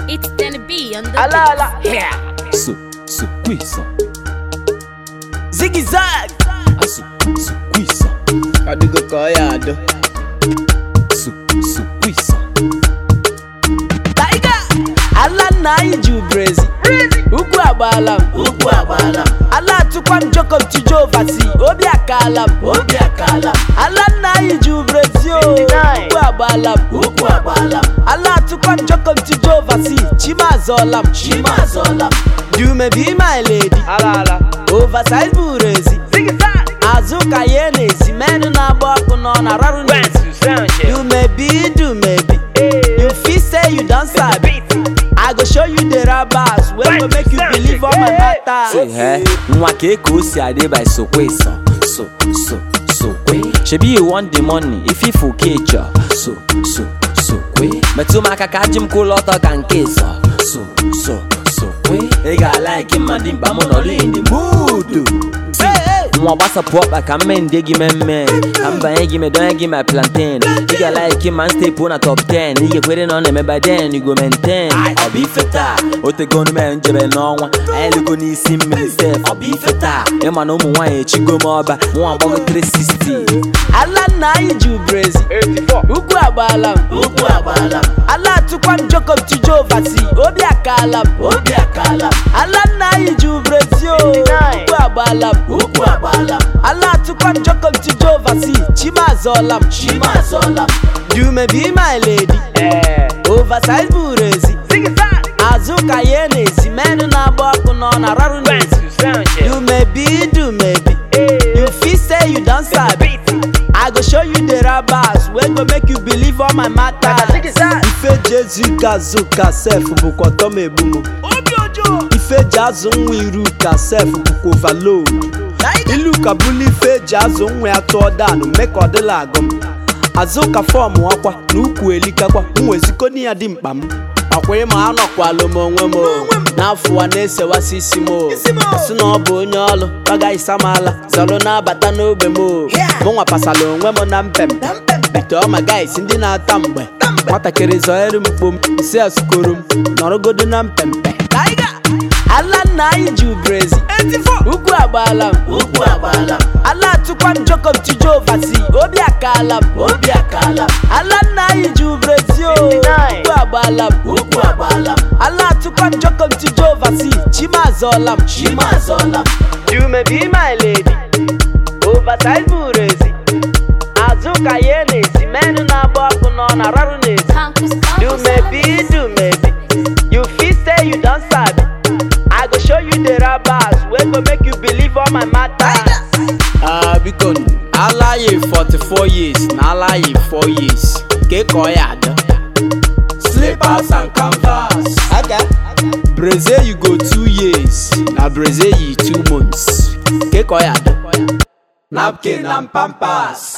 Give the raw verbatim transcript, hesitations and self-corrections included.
It's gonna be on the Ala ala. Yeah. So, so quiso. Ziggy zag. So, so quiso. Adigo koyado. So, so quiso. Tiger. Ala na iju brezi. Ugu abalam. Ugu abalam. Ala tukwa njoko tijo vasi. Obi akalam. Obi akalam. Ala na iju brezi o. Ugu abalam. Ugu abalam. Ala tukwa njoko tijo vasi. Chima zolam. Chima zolam. You may be my lady. Ala ala. Oversize burezi. Ziggy zag. Azuka yenezi. Menu na boku no na raru nezi. You may be, do maybe. You feel say you don't sabi. I go show you the rabbas. We go make you believe all my matter. Say hey, mwake kosi ade by so quiso. So, so, so quick. Shebi you want the money if you for kecha. So, so, so quick. Metuma kakajim kulota kan keso. So, so, so quick. They got like him and him, but I'm not in the mood. Mwa basa pop like a man, they give me man. I'm buying give me, don't give me plantain. You got like him and stay on a top ten. You get waiting on them, by then you go maintain. I'll be feta. O te gonna man, jebe no one. I look on his sim myself. I'll be feta. Emma no more, chigo moba, one about three sixty. Ala na iju brezi. eighty-four. Ugu abalam. Ugu abalam. Ala tukwa njoko tijo vasi. Obi akalam. Obi akalam. Ala na iju brezi o. Ugu abalam. Ugu abalam. Ala tukwa njoko tijo vasi. Chima zolam. Chima zolam. You may be my lady. Eh. Oversize burezi. Ziggy zag. Azuka yenezi. Menu na boku no na raru nezi. You may be, do maybe. You feel say you don't sabi. I go show you the rabbas. We go make you believe all my matter. Ife Jesu kazuka self bukwa tome bumo. Ife jazu nwiru ka self bukwa overload. Ilu kabuli ife jazu nwe ato danu make odila agom. Azuka form wakwa nuku elikakwa nweziko ni adi mkpam. Akwe ma anokwa lomo nwemo. N'afọ wa na-ese wasisi mo. Si na ọ bụ onye ọlụ baga isamala zalo na abata n'ogbe mo. Mụnwa pasala onwe m na mpem. Bite ọma guys ndị na-ata mgbe. Nwatakịrị zọere mkpom isi asukoro m nọrọgodo na mpempe. Ala na iju brezi. Ugu abalam. Ugu abalam. Ala tukwa njoko tijo vasi. Obi akalam. Obi akalam. Ala na iju brezi o. Ugu abalam. Ugu abalam. Ala tukwa njoko tijo vasi. Chima zolam. Chima zolam. You may be my lady. Oversize burezi. Azuka yenezi. Menu na boku no na raru nezi. You may be, do maybe. You feel say you don't sabi. I go show you the rabbas. We go make you believe all my matter. Ah, uh, because Allah ye forty-four years, na Allah ye four years. Ke koyada. Slippers and canvas. Okay. Brazil you go two years. Na Brazil you two months. Ke koyada. Napkin and pampers.